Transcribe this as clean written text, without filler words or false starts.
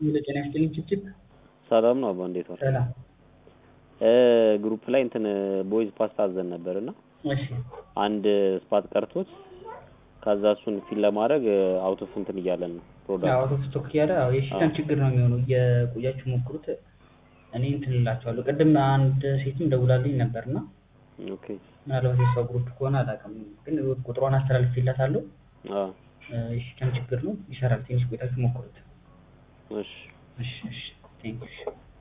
የለጤና ያስጥልኝ ችግር ሰላም ነው አባ እንዴት ዋልክ? ሰላም ግሩፕ ላይ እንትን ቦይዝ ፓስታ አዘን ነበርና እሺ አንድ ስፓት ቀርቶት ከዛ እሱን ፊል ለማድረግ አውት ኦፍ እንትን እያለን ነው ፕሮዳክት አውት ኦፍ ስቶክ ያለ የሲስተም ችግር ነው የሚሆነው የቆያችሁ ሞክሩት እኔ እንትን እላቸዋለሁ ቅድም አንድ ሴትም ደውላልኝ ነበርና ኦኬ ምናልባት የሷ ግሩፕ ከሆነ አላውቅም ግን ቁጥሯን አስተላልፌላታለሁ የሲስተም ችግር ነው ይሰራል ትንሽ ቆይታችሁ ሞክሩት እሺ እሺ ቴንክ ዩ